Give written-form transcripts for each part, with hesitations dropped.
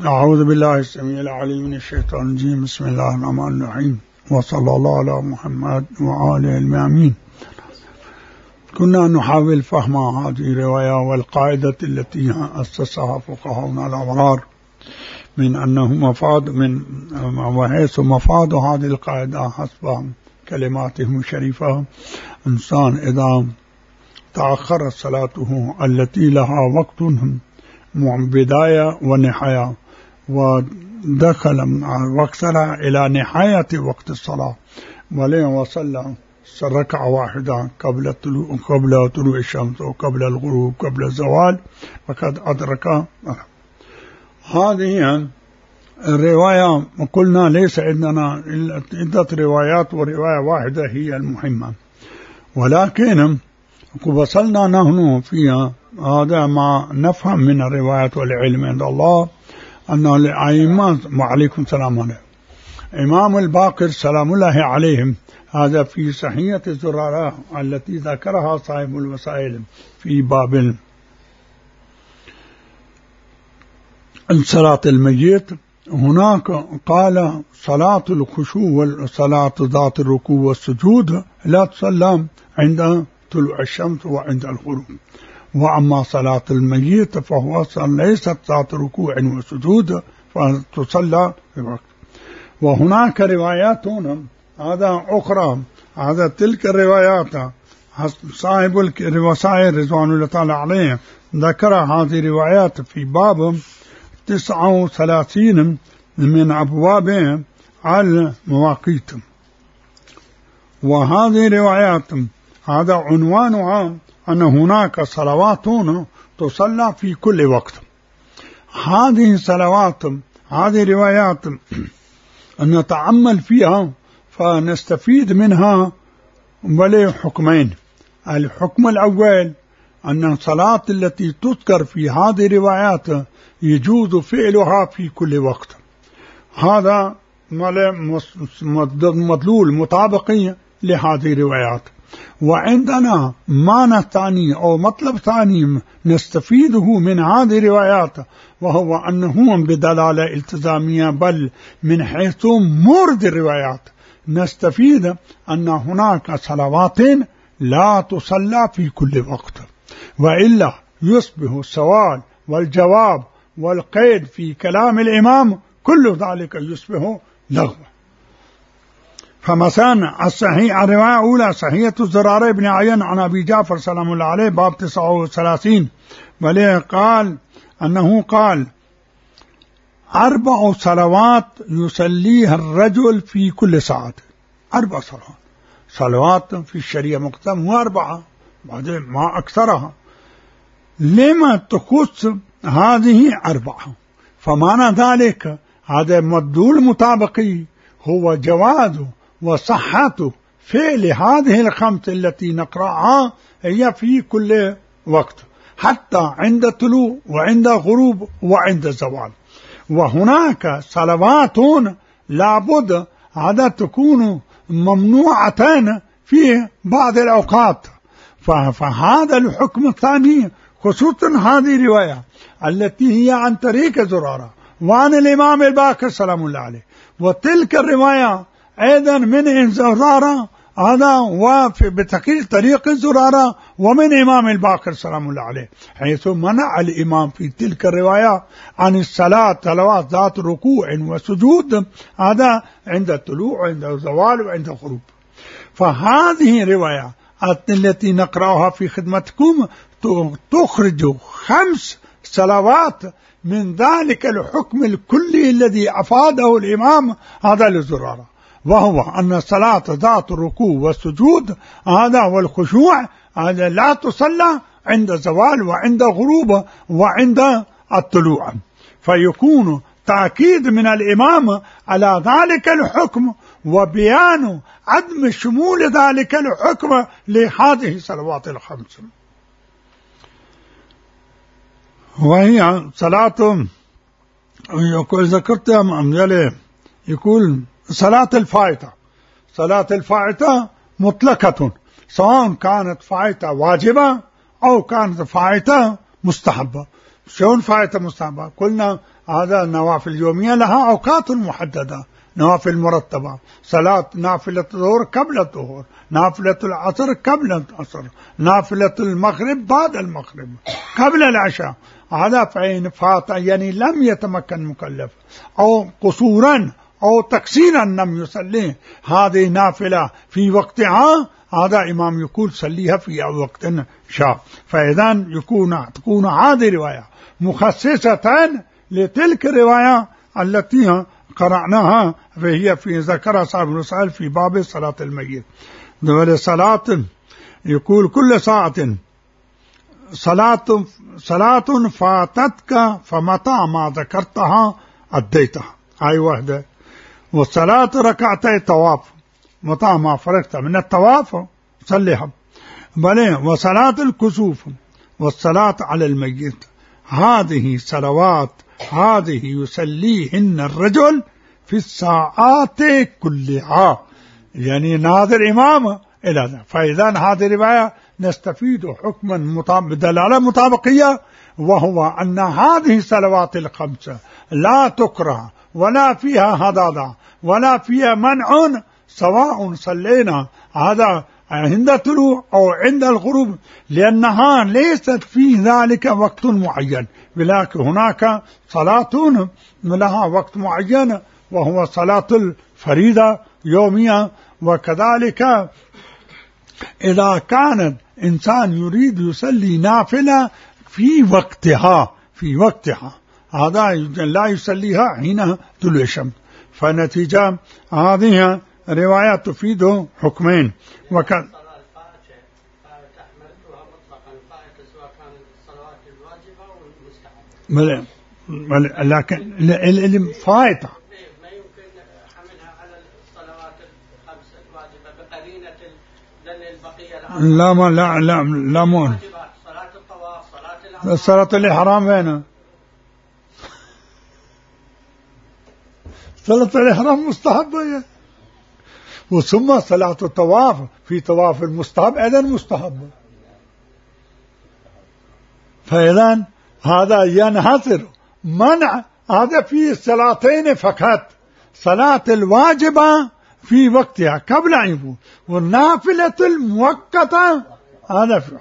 أعوذ بالله السميع العليم من الشيطان الرجيم. بسم الله الرحمن الرحيم، وصلى الله على محمد وآله المأمين. كنا نحاول فهم هذه الرواية والقاعدة التي أسسها فقهاؤنا الأبرار من أنه مفاد من وحيث مفاد هذه القاعدة حسب كلماتهم الشريفة: إنسان إذا تأخرت صلاته التي لها وقت بداية ونهاية ودخل وصل إلى نهاية وقت الصلاة ولن وصل ركعة واحدة قبل طلوع الشمس وقبل الغروب قبل الزوال فقد أدرك. هذه الرواية قلنا ليس عندنا عدة روايات ورواية واحدة هي المهمة، ولكن وصلنا نحن فيها هذا ما نفهم من الروايات والعلم عند الله أن الأئمة وعليكم السلام عليكم إمام الباقر سلام الله عليهم هذا في صحيحة الزرارة التي ذكرها صاحب الوسائل في باب صلاة الميت. هناك قال صلاة الخشوع والصلاة ذات الركوع والسجود لا تصلى عند طلوع الشمس وعند الغروب، وأما صلاة الميت فهو ليست ذات ركوع وسجود فتصلى في وقت. وهناك روايات هذا أخرى، هذا تلك الروايات صاحب الوسائل رضوان الله تعالى عليه ذكر هذه الروايات في باب 39 من أبواب المواقيت. وهذه روايات هذا عنوانها أن هناك صلوات تصلى في كل وقت. هذه الصلوات هذه روايات أن نتأمل فيها فنستفيد منها ولي حكمين. الحكم الأول أن الصلاة التي تذكر في هذه الروايات يجوز فعلها في كل وقت، هذا مدلول مطابقي لهذه الروايات. وعندنا معنى ثاني أو مطلب ثاني نستفيده من هذه الروايات، وهو أنه بدلالة التزامية بل من حيث مورد الروايات نستفيد أن هناك صلوات لا تصلى في كل وقت، وإلا يصبح السؤال والجواب والقيد في كلام الإمام كل ذلك يصبح لغو. فمثلا الصحيح الرواية الأولى صحيحة الزرارة بن عيان عن أبي جعفر سلام الله عليه باب 39 وليه قال أنه قال 4 صلوات يصليها الرجل في كل ساعة. 4 صلوات في الشريعة مقدم هو 4 بعدين ما أكثرها. لما تخص هذه 4؟ فمعنى ذلك هذا مدلول مطابقي هو جواز وصحة فعل هذه ال5 التي نقرأها هي في كل وقت حتى عند طلوع وعند غروب وعند زوال. وهناك صلوات لابد هذا تكون ممنوعتين في بعض الأوقات. فهذا الحكم الثاني خصوصا هذه الرواية التي هي عن طريق زرارة وعن الإمام الباقر سلام الله عليه، وتلك الرواية أيضا من زرارة هذا وفي بتقييد طريق زرارة ومن إمام الباقر سلام الله عليه، حيث منع الإمام في تلك الرواية عن الصلاة صلوات ذات ركوع وسجود هذا عند الطلوع وعند الزوال وعند الغروب. فهذه الرواية التي نقرأها في خدمتكم تخرج 5 صلوات من ذلك الحكم الكلي الذي أفاده الإمام هذا للزرارة، وهو أن الصلاة ذات الركوع والسجود هذا والخشوع هذا لا تصلى عند الزوال وعند الغروب وعند الطلوع. فيكون تأكيد من الإمام على ذلك الحكم وبيان عدم شمول ذلك الحكم لهذه الصلوات ال5. وهي صلاة يقول ذكرتها مأمجلة يقول صلاة الفائتة. صلاة الفائتة مطلقة سواء كانت فائتة واجبة أو كانت فائتة مستحبة. شلون فائتة مستحبة؟ قلنا هذا النوافل اليومية لها أوقات محددة، نوافل مرتبة، صلاة نافلة الظهر قبل الظهر، نافلة العصر قبل العصر، نافلة المغرب بعد المغرب، قبل العشاء. هذا فإن فات يعني لم يتمكن مكلف أو قصورا أو تقصيرا لم يصلي هذه نافلة في وقتها، هذا إمام يقول صليها في وقت شاء. فإذا تكون هذه رواية مخصصة لتلك الرواية التي قرأناها، فهي في ذكر صاحب الرسائل في باب صلاة الميت. صلاة يقول كل ساعة صلاة فاتتك فمتى ما ذكرتها أديتها، هاي واحدة. والصلاة ركعتي طواف، متى ما فرغت من الطواف صليها. بل وصلاة الكسوف والصلاة على الميت، هذه صلوات هذه يصليهن الرجل في الساعات كلها، يعني ناظر إمامه إلى ذلك. فإذا هذه رواية نستفيد حكما بدلالة مطابقية، وهو أن هذه الصلوات الخمسة لا تكره ولا فيها هضاضة ولا فيها منع، سواء صلينا هذا عند طلوع أو عند الغروب، لأنها ليست في ذلك وقت معين، ولكن هناك صلاة لها وقت معين وهو صلاة الفريضة يومية. وكذلك إذا كان إنسان يريد يصلي نافلة في وقتها هذا لا يصليها حين طلوع الشمس. فنتيجة هذه رواية تفيد حكمين. لكن اللي فائتة ما يمكن حملها على الصلوات الخمس الواجبة بقرينة البقية. لا مو صلاة الطواف، صلاة الإحرام وين؟ صلاة الإحرام مستحبة، وثم صلاة الطواف في طواف المستحب أيضا مستحب. فإذا هذا ينحصر منع هذا في الصلاتين فقط، صلاة الواجبة في وقتها قبل أن يفوت، والنافلة المؤقتة هذا في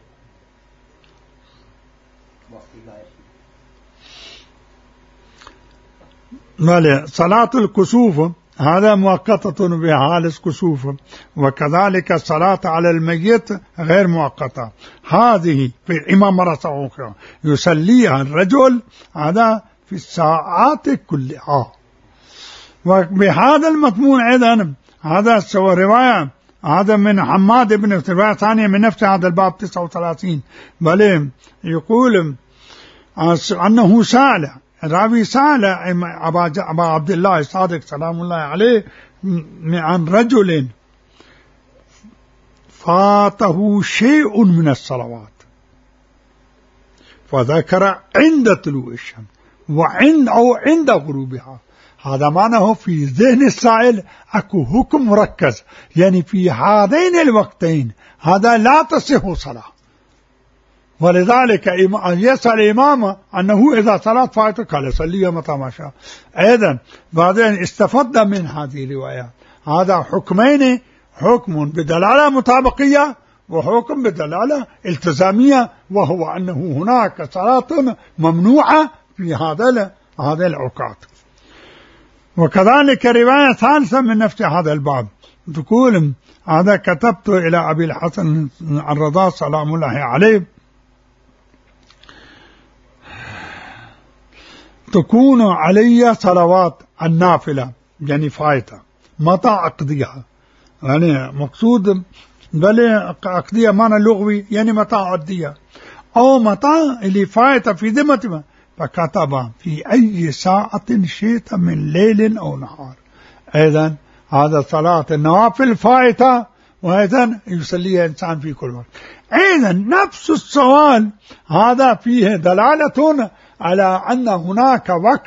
وقتها. صلاة الكسوف هذا مؤقتة بحال الكسوف، وكذلك الصلاة على الميت غير مؤقتة، هذه في إمام رسول يصليها الرجل هذا في الساعات كلها. وبهذا المضمون أيضا هذا رواية هذا من حماد بن رواية ثانية من نفس هذا الباب 39، بل يقول أنه سأل راوي سأل أبا عبد الله الصادق سلام الله عليه عن رجل فاته شيء من الصلوات، فذكر عند طلوع الشمس عند غروبها. هذا معناه في ذهن السائل أكو حكم مركز، يعني في هذين الوقتين هذا لا تصح صلاة، ولذلك يسأل إمامه أنه إذا صلاة فاتت قال صليها متى ما شاء. أيضا بعدين استفدت من هذه الروايات هذا حكمين، حكم بدلالة مطابقية وحكم بدلالة التزامية، وهو أنه هناك صلاة ممنوعة في هذه الأوقات. وكذلك رواية ثالثة من نفس هذا الباب تقول هذا كتبت إلى أبي الحسن الرضا سلام الله عليه تكون علي صلوات النافلة يعني فائتة متى أقضيها، يعني مقصود بل أقضيها معنى لغوي يعني متى أقضيها، أو متى اللي فائتة في ذمتها، فكتب في أي ساعة شئت من ليل أو نهار. أيضا هذا صلاة النوافل فائتة، وأيضا يصليها إنسان في كل وقت. أيضا نفس السؤال هذا فيه دلالة على أن هناك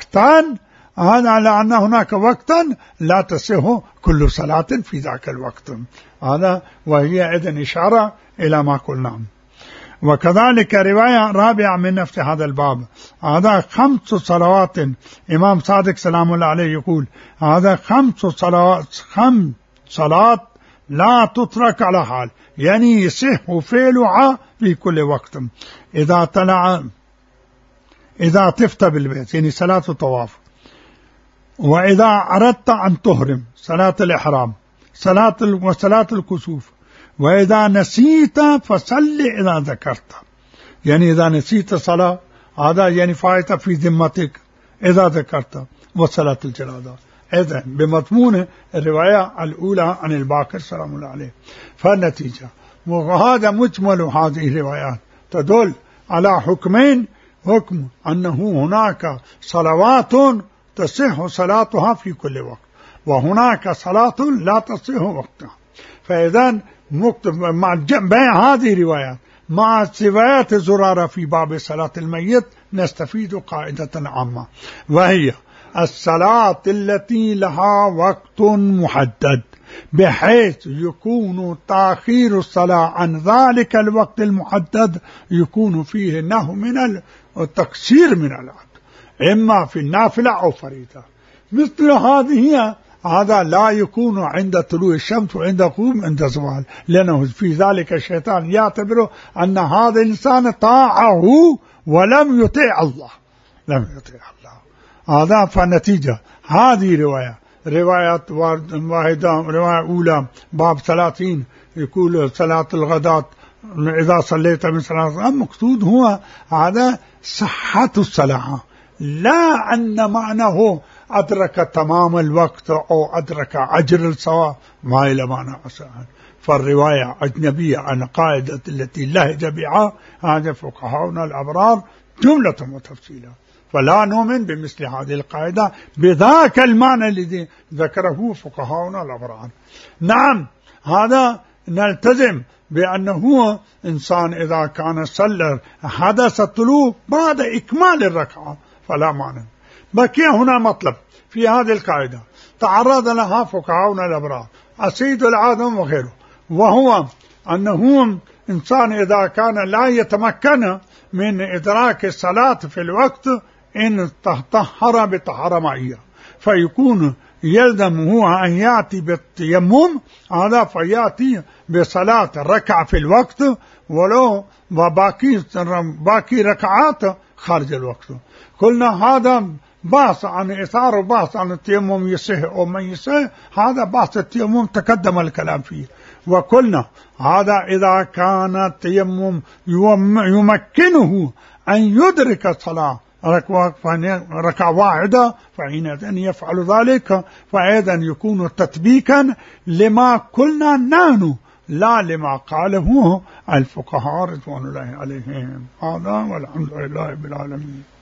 وقتا لا تصح كل صلاة في ذاك الوقت، هذا وهي إذن إشارة إلى ما قلنا. وكذلك رواية رابعة من نفس هذا الباب، هذا 5 صلوات. إمام صادق سلام الله عليه يقول هذا 5 صلوات لا تترك على حال، يعني يصح فعلها في كل وقت. إذا طفت بالبيت يعني صلاة الطواف، وإذا أردت أن تهرم صلاة الإحرام، وصلاة الكسوف، وإذا نسيت فصل إذا ذكرت، يعني إذا نسيت صلاة هذا يعني فائتة في ذمتك إذا ذكرت، وصلاة الجنازة. إذن بمضمون الرواية الأولى عن الباقر سلام الله عليه. فالنتيجة وهذا مجمل هذه الروايات تدل على حكمين: حكم أنه هناك صلوات تصح صلاتها في كل وقت، وهناك صلاة لا تصح وقتها. فإذا مع بين هذه الروايات مع روايات زرارة في باب صلاة الميت نستفيد قاعدة عامة، وهي الصلاة التي لها وقت محدد بحيث يكون تأخير الصلاة عن ذلك الوقت المحدد يكون فيه نوع من التقصير من العبد، إما في النافلة أو فريضة. مثل هذا لا يكون عند طلوع الشمس وعند غروب عند زوال، لأنه في ذلك الشيطان يعتبر أن هذا الإنسان طاعه ولم يطيع الله، هذا. فالنتيجة هذه رواية واحدة، رواية أولى باب 30 يقول صلاة الغداة إذا صليت من صلاة، المقصود هو هذا صحة الصلاة، لا أن معناه أدرك تمام الوقت أو أدرك أجر الصلاة، ما إلى معنى أصلا. فالرواية أجنبية عن قاعدة التي لهج بها هذا فقهاؤنا الأبرار جملة وتفصيلا، فلا نؤمن بمثل هذه القاعدة بذاك المعنى الذي ذكره فقهاؤنا الأبرار. نعم، هذا نلتزم بأنه إنسان إذا كان صلى حدث الطلوع بعد إكمال الركعة فلا معنى. بقي هنا مطلب في هذه القاعدة تعرض لها فقهاؤنا الأبرار السيد العادم وغيره، وهو أنه إنسان إذا كان لا يتمكن من إدراك الصلاة في الوقت إن تطهر بطهارة معية، فيكون يلزمه أن يأتي بالتيمم، هذا فيأتي بصلاة ركعة في الوقت ولو باقي ركعات خارج الوقت. قلنا هذا بحث عن إثار وبحث عن التيمم يصح أو ما يصح، هذا بحث التيمم تقدم الكلام فيه. وقلنا هذا إذا كان التيمم يمكنه أن يدرك الصلاة ركعة واحدة فحينئذ يفعل ذلك، فأيضا يكون تطبيقا لما قلنا نحن لا لما قاله الفقهاء رضوان الله عليهم. هذا والحمد لله بالعالمين.